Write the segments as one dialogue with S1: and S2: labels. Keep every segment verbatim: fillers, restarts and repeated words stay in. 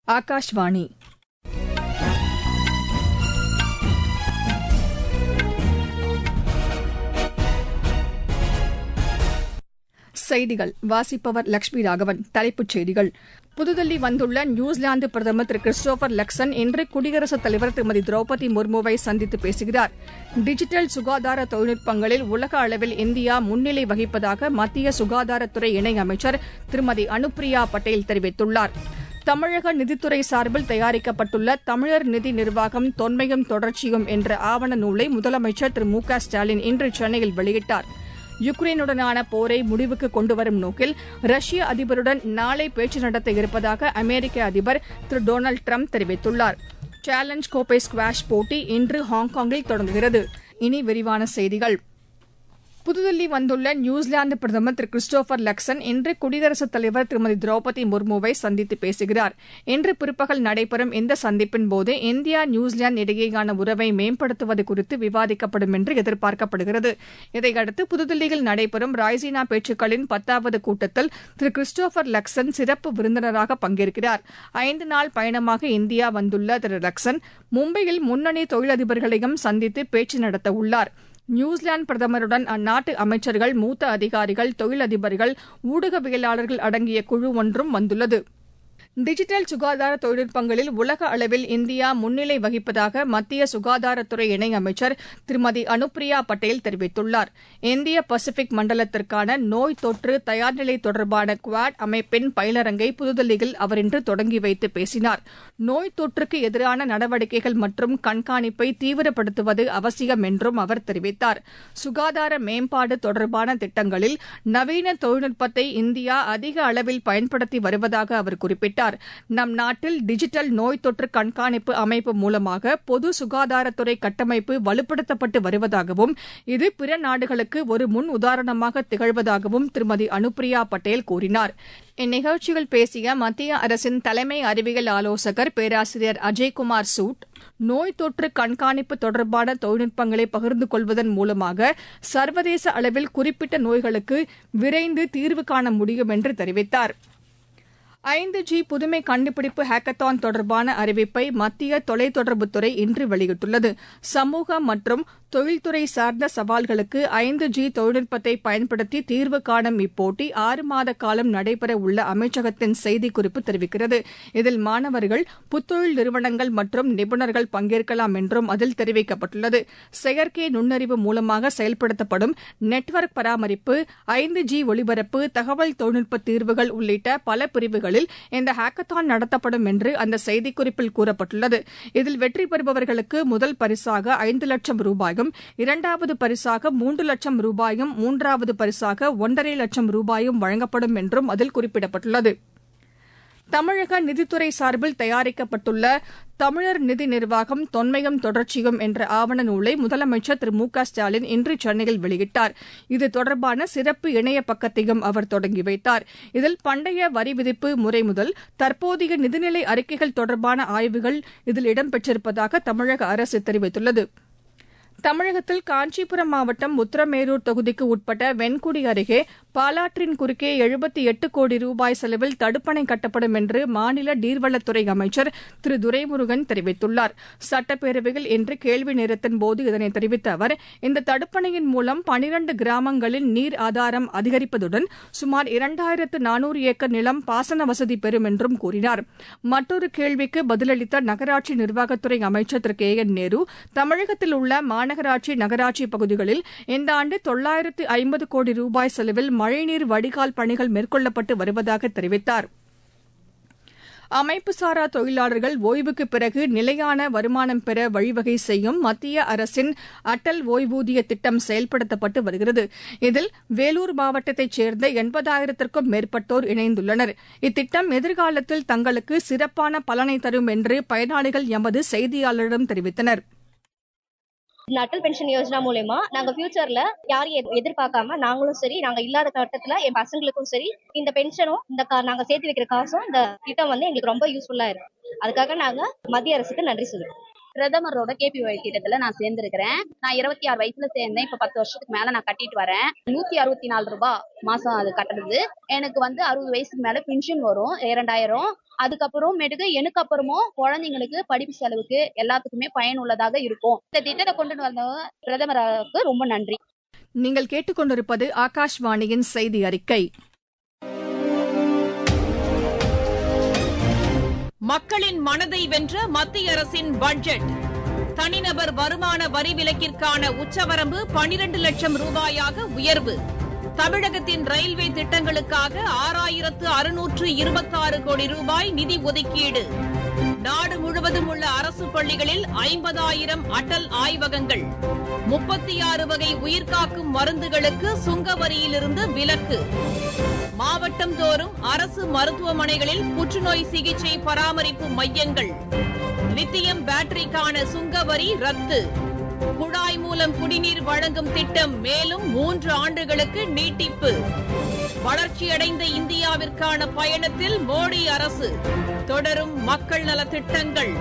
S1: ஆகாஷ்வாணி. செய்திகள் வாசிப்பவர் லட்சுமி ராகவன். தலைப்புச் செய்திகள். புதுதில்லி வந்துள்ள நியூசிலாந்து பிரதமர் திரு கிறிஸ்டோபர் லக்சன் இன்று குடியரசுத் தலைவர் திருமதி திரௌபதி முர்முவை சந்தித்து பேசுகிறார். டிஜிட்டல் சுகாதார தொழில்நுட்பங்களில் உலக அளவில் இந்தியா முன்னிலை வகிப்பதாக மத்திய சுகாதாரத்துறை இணையமைச்சர் திருமதி அனுப்பிரியா பட்டேல் தெரிவித்துள்ளார். தமிழக நிதித்துறை சார்பில் தயாரிக்கப்பட்டுள்ள தமிழர் நிதி நிர்வாகம் தொன்மையும் தொடர்ச்சியும் என்ற ஆவண நூலை முதலமைச்சர் திரு மு க ஸ்டாலின் இன்று சென்னையில் வெளியிட்டார். யுக்ரைனுடனான போரை முடிவுக்கு கொண்டுவரும் நோக்கில் ரஷ்ய அதிபருடன் நாளை பேச்சு நடத்த இருப்பதாக அமெரிக்க அதிபர் திரு டொனால்டு டிரம்ப் தெரிவித்துள்ளார். சேலஞ்ச் கோப்பை ஸ்குவாஷ் போட்டி இன்று ஹாங்காங்கில் தொடங்குகிறது. இனி விரிவான செய்திகள். புதுதில்லி வந்துள்ள நியூசிலாந்து பிரதமர் திரு கிறிஸ்டோபர் லக்சன் இன்று குடியரசுத் தலைவர் திருமதி திரௌபதி முர்முவை சந்தித்து பேசுகிறார். இன்று பிற்பகல் நடைபெறும் இந்த சந்திப்பின்போது இந்தியா நியூசிலாந்து இடையேயான உறவை மேம்படுத்துவது குறித்து விவாதிக்கப்படும் என்று எதிர்பார்க்கப்படுகிறது. இதையடுத்து புதுதில்லியில் நடைபெறும் ராய்சீனா பேச்சுக்களின் பத்தாவது கூட்டத்தில் திரு கிறிஸ்டோபர் லக்சன் சிறப்பு விருந்தினராக பங்கேற்கிறார். ஐந்து நாள் பயணமாக இந்தியா வந்துள்ள திரு லக்சன் மும்பையில் முன்னணி தொழிலதிபர்களையும் சந்தித்து பேச்சு நடத்த உள்ளார். நியூசிலாந்து பிரதமருடன் அந்நாட்டு அமைச்சர்கள், மூத்த அதிகாரிகள், தொழிலதிபர்கள், ஊடகவியலாளர்கள் அடங்கிய குழு ஒன்றும் வந்துள்ளது. டிஜிட்டல் சுகாதார தொழில்நுட்பங்களில் உலக அளவில் இந்தியா முன்னிலை வகிப்பதாக மத்திய சுகாதாரத்துறை இணையமைச்சர் திருமதி அனுப்பிரியா பட்டேல் தெரிவித்துள்ளார். இந்திய பசிபிக் மண்டலத்திற்கான நோய் தொற்று தயார்நிலை தொடர்பான குவாட் அமைப்பின் பயிலரங்கை புதுதில்லியில் அவர் இன்று தொடங்கி வைத்து பேசினார். நோய் தொற்றுக்கு எதிரான நடவடிக்கைகள் மற்றும் கண்காணிப்பை தீவிரப்படுத்துவது அவசியம் என்றும் அவர் தெரிவித்தார். சுகாதார மேம்பாடு தொடர்பான திட்டங்களில் நவீன தொழில்நுட்பத்தை இந்தியா அதிக அளவில் பயன்படுத்தி வருவதாக அவர் குறிப்பிட்டார். நம் நாட்டில் டிஜிட்டல் நோய் தொற்று கண்காணிப்பு அமைப்பு மூலமாக பொது சுகாதாரத்துறை கட்டமைப்பு வலுப்படுத்தப்பட்டு வருவதாகவும் இது பிற நாடுகளுக்கு ஒரு முன் உதாரணமாக திகழ்வதாகவும் திருமதி அனுப்பிரியா பட்டேல் கூறினார். இந்நிகழ்ச்சியில் பேசிய மத்திய அரசின் தலைமை அறிவியல் ஆலோசகர் பேராசிரியர் அஜய்குமார் சூட், நோய் தொற்று கண்காணிப்பு தொடர்பான தொழில்நுட்பங்களை பகிர்ந்து கொள்வதன் மூலமாக சர்வதேச அளவில் குறிப்பிட்ட நோய்களுக்கு விரைந்து தீர்வு காண முடியும் என்று தெரிவித்தார். ஐந்து ஜி புதுமை கண்டுபிடிப்பு ஹேக்கத்தான் தொடர்பான அறிவிப்பை மத்திய தொலைத்தொடர்புத்துறை இன்று வெளியிட்டுள்ளது. சமூக மற்றும் தொழில்துறை சார்ந்த சவால்களுக்கு ஐந்து ஜி தொழில்நுட்பத்தை பயன்படுத்தி தீர்வு காணும் இப்போட்டி ஆறு மாத காலம் நடைபெற உள்ள அமைச்சகத்தின் செய்திக்குறிப்பு தெரிவிக்கிறது. இதில் மாணவர்கள், புத்தொழில் நிறுவனங்கள் மற்றும் நிபுணர்கள் பங்கேற்கலாம் என்றும் அதில் தெரிவிக்கப்பட்டுள்ளது. செயற்கை நுண்ணறிவு மூலமாக செயல்படுத்தப்படும் நெட்வொர்க் பராமரிப்பு, ஐந்து ஜி ஒளிபரப்பு, தகவல் தொழில்நுட்ப தீர்வுகள் உள்ளிட்ட பல பிரிவுகள் இந்த ஹேக்கத்தான் நடத்தப்படும் என்று அந்த செய்திக்குறிப்பில் கூறப்பட்டுள்ளது. இதில் வெற்றி பெறுபவர்களுக்கு முதல் பரிசாக ஐந்து லட்சம் ரூபாயும், இரண்டாவது பரிசாக மூன்று லட்சம் ரூபாயும், மூன்றாவது பரிசாக ஒன்றரை லட்சம் ரூபாயும் வழங்கப்படும் என்றும் அதில் குறிப்பிடப்பட்டுள்ளது. தமிழக நிதித்துறை சார்பில் தயாரிக்கப்பட்டுள்ள தமிழர் நிதி நிர்வாகம் தொன்மையும் தொடர்ச்சியும் என்ற ஆவண நூலை முதலமைச்சர் திரு மு க ஸ்டாலின் இன்று சென்னையில் வெளியிட்டார். இது தொடர்பான சிறப்பு இணைய பக்கத்தையும் அவர் தொடங்கி வைத்தார். இதில் பண்டைய வரி விதிப்பு முறை முதல் தற்போதைய நிதிநிலை அறிக்கைகள் தொடர்பான ஆய்வுகள் இதில் இடம்பெற்றிருப்பதாக தமிழக அரசு தெரிவித்துள்ளது. தமிழகத்தில் காஞ்சிபுரம் மாவட்டம் உத்திரமேரூர் தொகுதிக்கு உட்பட்ட வெண்குடி அருகே பாலாற்றின் குறுக்கே எழுபத்தி எட்டு கோடி ரூபாய் செலவில் தடுப்பணை கட்டப்படும் என்று மாநில நீர்வளத்துறை அமைச்சர் திரு துரைமுருகன் தெரிவித்துள்ளார். சட்டப்பேரவையில் இன்று கேள்வி நேரத்தின்போது இதனை தெரிவித்த அவர், இந்த தடுப்பணையின் மூலம் பனிரண்டு கிராமங்களின் நீர் ஆதாரம் அதிகரிப்பதுடன் சுமார் இரண்டாயிரத்து நானூறு ஏக்கர் நிலம் பாசன வசதி பெறும் என்றும் கூறினார். மற்றொரு கேள்விக்கு பதிலளித்த நகராட்சி நிர்வாகத்துறை அமைச்சர் திரு கே என் நேரு, தமிழகத்தில் உள்ள மாநகராட்சி, நகராட்சி பகுதிகளில் இந்த ஆண்டு தொள்ளாயிரத்து ஐம்பது கோடி ரூபாய் செலவில் மழைநீர் வடிகால் பணிகள் மேற்கொள்ளப்பட்டு வருவதாக தெரிவித்தார். அமைப்புசாரா தொழிலாளர்கள் ஓய்வுக்கு பிறகு நிலையான வருமானம் பெற வழிவகை செய்யும் மத்திய அரசின் அடல் ஓய்வூதிய திட்டம் செயல்படுத்தப்பட்டு வருகிறது. இதில் வேலூர் மாவட்டத்தைச் சேர்ந்த எண்பதாயிரத்திற்கும் மேற்பட்டோர் இணைந்துள்ளனர். இத்திட்டம் எதிர்காலத்தில் தங்களுக்கு சிறப்பான பலனை தரும் என்று பயனாளிகள் எமது செய்தியாளரிடம் தெரிவித்தனர்.
S2: இந்த அட்டல் பென்ஷன் யோஜனா மூலமா நாங்க ஃபியூச்சர்ல யாரையும் எதிர்பார்க்காம நாங்களும் சரி, நாங்க இல்லாத கட்டத்துல என் பசங்களுக்கும் சரி இந்த பென்ஷனும் இந்த நாங்க சேர்த்து வைக்கிற காசும் இந்த திட்டம் வந்து எங்களுக்கு ரொம்ப யூஸ்ஃபுல்லா இருக்கு. அதுக்காக நாங்க மத்திய அரசுக்கு நன்றி சொல்லுவோம்.
S3: பிரதமரோட கேபிஒய் திட்டத்துல நான் சேர்ந்திருக்கிறேன். நான் இருபத்தி ஆறு வயசுல சேர்ந்தேன். இப்ப பத்து வருஷத்துக்கு மேல நான் கட்டிட்டு வரேன். நூத்தி அறுபத்தி நாலு ரூபாய் மாசம் அது கட்டுறது. எனக்கு வந்து அறுபது வயசுக்கு மேல பென்ஷன் வரும் இரண்டாயிரம். அதுக்கப்புறமேட்டுக்கு எனக்கு அப்புறமும் குழந்தைங்களுக்கு படிப்பு செலவுக்கு எல்லாத்துக்குமே பயனுள்ளதாக இருக்கும். இந்த திட்டத்தை கொண்டு வந்தவங்க பிரதமருக்கு ரொம்ப நன்றி.
S1: நீங்கள் கேட்டுக்கொண்டிருப்பது ஆகாஷ்வாணியின் செய்தி அறிக்கை.
S4: மக்களின் மனதை வென்ற மத்திய அரசின் பட்ஜெட். தனிநபர் வருமான வரி விலக்கிற்கான உச்சவரம்பு பனிரண்டு லட்சம் ரூபாயாக உயர்வு. தமிழகத்தின் ரயில்வே திட்டங்களுக்காக ஆறாயிரத்து அறுநூற்று இருபத்தாறு கோடி ரூபாய் நிதி ஒதுக்கீடு. நாடு முழுவதும் உள்ள அரசு பள்ளிகளில் ஐம்பதாயிரம் அடல் ஆய்வகங்கள். முப்பத்தி ஆறு வகை உயிர்காக்கும் மருந்துகளுக்கு சுங்க வரியிலிருந்து விலக்கு. மாவட்டம் தோறும் அரசு மருத்துவமனைகளில் புற்றுநோய் சிகிச்சை பராமரிப்பு மையங்கள். லித்தியம் பேட்டரிக்கான சுங்க வரி ரத்து. குழாய் மூலம் குடிநீர் வழங்கும் திட்டம் மேலும் மூன்று ஆண்டுகளுக்கு நீட்டிப்பு. வளர்ச்சியடைந்த இந்தியாவிற்கான பயணத்தில் மோடி அரசு. தொடரும் மக்கள் நலத் திட்டங்கள்.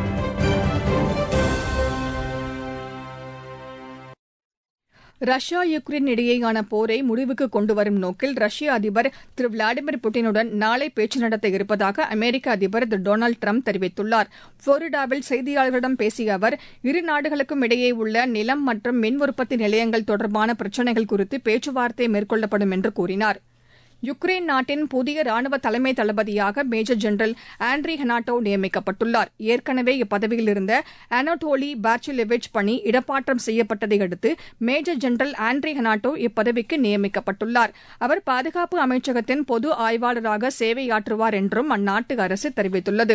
S1: ரஷ்யா யுக்ரைன் இடையேயான போரை முடிவுக்கு கொண்டுவரும் நோக்கில் ரஷ்ய அதிபர் திரு விளாடிமிர் புட்டினுடன் நாளை பேச்சு நடத்த இருப்பதாக அமெரிக்க அதிபர் திரு டொனால்டு டிரம்ப் தெரிவித்துள்ளார். புளோரிடாவில் செய்தியாளர்களிடம் பேசிய அவர், இரு நாடுகளுக்கும் இடையே உள்ள நிலம் மற்றும் மின் உற்பத்தி நிலையங்கள் தொடர்பான பிரச்சினைகள் குறித்து பேச்சுவார்த்தை மேற்கொள்ளப்படும் என்று கூறினார். யுக்ரைன் நாட்டின் புதிய ராணுவ தலைமை தளபதியாக மேஜர் ஜெனரல் ஆண்ட்ரி ஹனாட்டோ நியமிக்கப்பட்டுள்ளார். ஏற்கனவே இப்பதவியில் இருந்த அனோட்டோலி பார்ச்சிலெவிச் பணி இடமாற்றம் செய்யப்பட்டதை அடுத்து மேஜர் ஜெனரல் ஆண்ட்ரி ஹனாட்டோ இப்பதவிக்கு நியமிக்கப்பட்டுள்ளார். அவர் பாதுகாப்பு அமைச்சகத்தின் பொது ஆய்வாளராக சேவையாற்றுவார் என்றும் அந்நாட்டு அரசு தெரிவித்துள்ளது.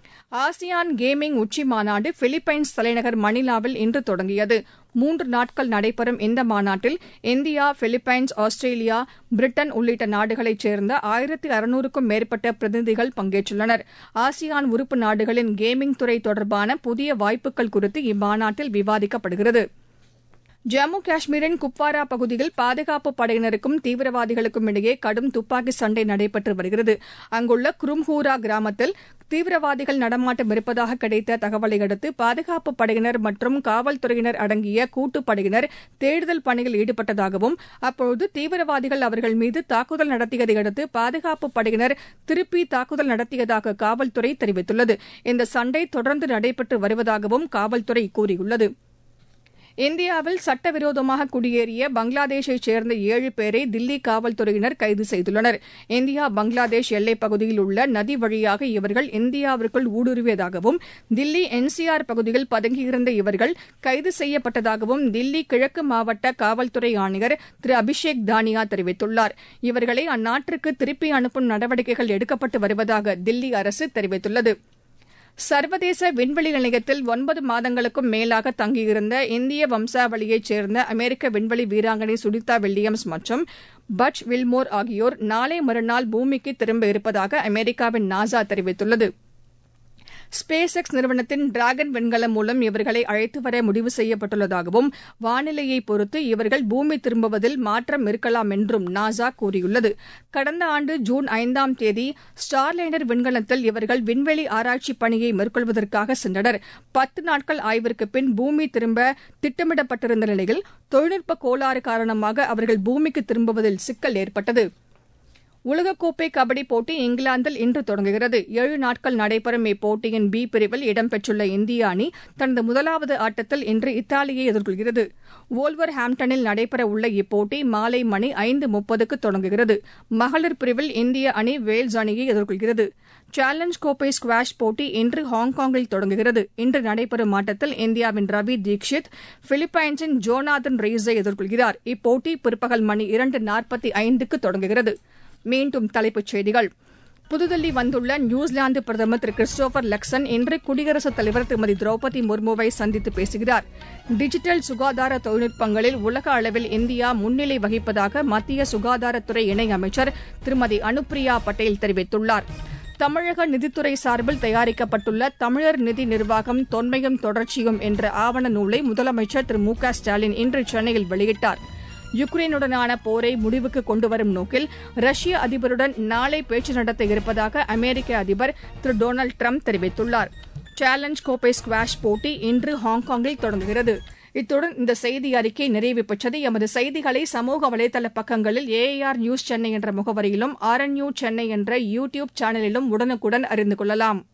S1: ஆசியான் கேமிங் உச்சி மாநாடு பிலிப்பைன்ஸ் தலைநகர் மணிலாவில் இன்று தொடங்கியது. மூன்று நாட்கள் நடைபெறும் இந்த மாநாட்டில் இந்தியா, பிலிப்பைன்ஸ், ஆஸ்திரேலியா, பிரிட்டன் உள்ளிட்ட நாடுகளைச் சேர்ந்த ஆயிரத்து அறுநூறுக்கும் மேற்பட்ட பிரதிநிதிகள் பங்கேற்றுள்ளனர். ஆசியான் உறுப்பு நாடுகளின் கேமிங் துறை தொடர்பான புதிய வாய்ப்புகள் குறித்து இம்மாநாட்டில் விவாதிக்கப்படுகிறது. ஜம்மு காஷ்மீரின் குப்வாரா பகுதியில் பாதுகாப்பு படையினருக்கும் தீவிரவாதிகளுக்கும் இடையே கடும் துப்பாக்கி சண்டை நடைபெற்று வருகிறது. அங்குள்ள குரும்ஹூரா கிராமத்தில் தீவிரவாதிகள் நடமாட்டம் இருப்பதாக கிடைத்த தகவலை அடுத்து பாதுகாப்பு படையினர் மற்றும் காவல்துறையினர் அடங்கிய கூட்டுப்படையினர் தேடுதல் பணியில் ஈடுபட்டதாகவும், அப்போது தீவிரவாதிகள் அவர்கள் மீது தாக்குதல் நடத்தியதை அடுத்து பாதுகாப்பு படையினர் திருப்பி தாக்குதல் நடத்தியதாக காவல்துறை தெரிவித்துள்ளது. இந்த சண்டை தொடர்ந்து நடைபெற்று வருவதாகவும் காவல்துறை கூறியுள்ளது. இந்தியாவில் சட்டவிரோதமாக குடியேறிய பங்களாதேஷைச் சேர்ந்த ஏழு பேரை தில்லி காவல்துறையினர் கைது செய்துள்ளனர். இந்தியா பங்களாதேஷ் எல்லைப் பகுதியில் உள்ள நதி வழியாக இவர்கள் இந்தியாவிற்குள் ஊடுருவியதாகவும், தில்லி என்சிஆர் பகுதியில் பதுங்கியிருந்த இவர்கள் கைது செய்யப்பட்டதாகவும் தில்லி கிழக்கு மாவட்ட காவல்துறை ஆணையர் திரு அபிஷேக் தானியா தெரிவித்துள்ளார். இவர்களை அந்நாட்டிற்கு திருப்பி அனுப்பும் நடவடிக்கைகள் எடுக்கப்பட்டு வருவதாக தில்லி அரசு தெரிவித்துள்ளது. சர்வதேச விண்வெளி நிலையத்தில் ஒன்பது மாதங்களுக்கும் மேலாக தங்கியிருந்த இந்திய வம்சாவளியைச் சேர்ந்த அமெரிக்க விண்வெளி வீராங்கனை சுனிதா வில்லியம்ஸ் மற்றும் பட்ச் வில்மோர் ஆகியோர் நாளை மறுநாள் பூமிக்கு திரும்ப இருப்பதாக அமெரிக்காவின் நாசா தெரிவித்துள்ளது. ஸ்பேஸ் எக்ஸ் நிறுவனத்தின் டிராகன் விண்கலம் மூலம் இவர்களை அழைத்து வர முடிவு செய்யப்பட்டுள்ளதாகவும், வானிலையை பொறுத்து இவர்கள் பூமி திரும்புவதில் மாற்றம் இருக்கலாம் என்றும் நாசா கூறியுள்ளது. கடந்த ஆண்டு ஜூன் ஐந்தாம் தேதி ஸ்டார்லைனர் விண்கலத்தில் இவர்கள் விண்வெளி ஆராய்ச்சி பணியை மேற்கொள்வதற்காக சென்றனர். பத்து நாட்கள் ஆய்விற்கு பின் பூமி திரும்ப திட்டமிடப்பட்டிருந்த நிலையில் தொழில்நுட்ப கோளாறு காரணமாக அவர்கள் பூமிக்கு திரும்புவதில் சிக்கல் ஏற்பட்டது. உலகக்கோப்பை கபடி போட்டி இங்கிலாந்தில் இன்று தொடங்குகிறது. ஏழு நாட்கள் நடைபெறும் இப்போட்டியின் பி பிரிவில் இடம்பெற்றுள்ள இந்திய அணி தனது முதலாவது ஆட்டத்தில் இன்று இத்தாலியை எதிர்கொள்கிறது. வோல்வர் ஹாம்டனில் நடைபெறவுள்ள இப்போட்டி மாலை மணி ஐந்து முப்பதுக்கு தொடங்குகிறது. மகளிர் பிரிவில் இந்திய அணி வேல்ஸ் அணியை எதிர்கொள்கிறது. சேலஞ்ச் கோப்பை ஸ்குவாஷ் போட்டி இன்று ஹாங்காங்கில் தொடங்குகிறது. இன்று நடைபெறும் ஆட்டத்தில் இந்தியாவின் ரவி தீக்ஷித் பிலிப்பைன்ஸின் ஜோனாதன் ரெய்ஸை எதிர்கொள்கிறார். இப்போட்டி பிற்பகல் மணி இரண்டு நாற்பத்தி ஐந்துக்கு தொடங்குகிறது. மீண்டும் தலைப்புச் செய்திகள். புதுதில்லி வந்துள்ள நியூசிலாந்து பிரதமர் திரு கிறிஸ்டோபர் லக்சன் இன்று குடியரசுத் தலைவர் திருமதி திரௌபதி முர்முவை சந்தித்து பேசுகிறார். டிஜிட்டல் சுகாதார தொழில்நுட்பங்களில் உலக அளவில் இந்தியா முன்னிலை வகிப்பதாக மத்திய சுகாதாரத்துறை இணையமைச்சர் திருமதி அனுப்பிரியா பட்டேல் தெரிவித்துள்ளார். தமிழக நிதித்துறை சார்பில் தயாரிக்கப்பட்டுள்ள தமிழர் நிதி நிர்வாகம் தொன்மையும் தொடர்ச்சியும் என்ற ஆவண நூலை முதலமைச்சர் திரு மு க ஸ்டாலின் இன்று சென்னையில் வெளியிட்டார். யுக்ரைனுடனான போரை முடிவுக்கு கொண்டுவரும் நோக்கில் ரஷ்ய அதிபருடன் நாளை பேச்சு நடத்த இருப்பதாக அமெரிக்க அதிபர் திரு டொனால்டு டிரம்ப் தெரிவித்துள்ளார். சேலஞ்ச் கோப்பை ஸ்குவாஷ் போட்டி இன்று ஹாங்காங்கில் தொடங்குகிறது. இத்துடன் இந்த செய்தி அறிக்கை நிறைவு பெற்றது. எமது செய்திகளை சமூக வலைதள பக்கங்களில் ஏஐஆர் நியூஸ் சென்னை என்ற முகவரியிலும் ஆர்என்யூ சென்னை என்ற யூ டியூப் சேனலிலும் உடனுக்குடன் அறிந்து கொள்ளலாம்.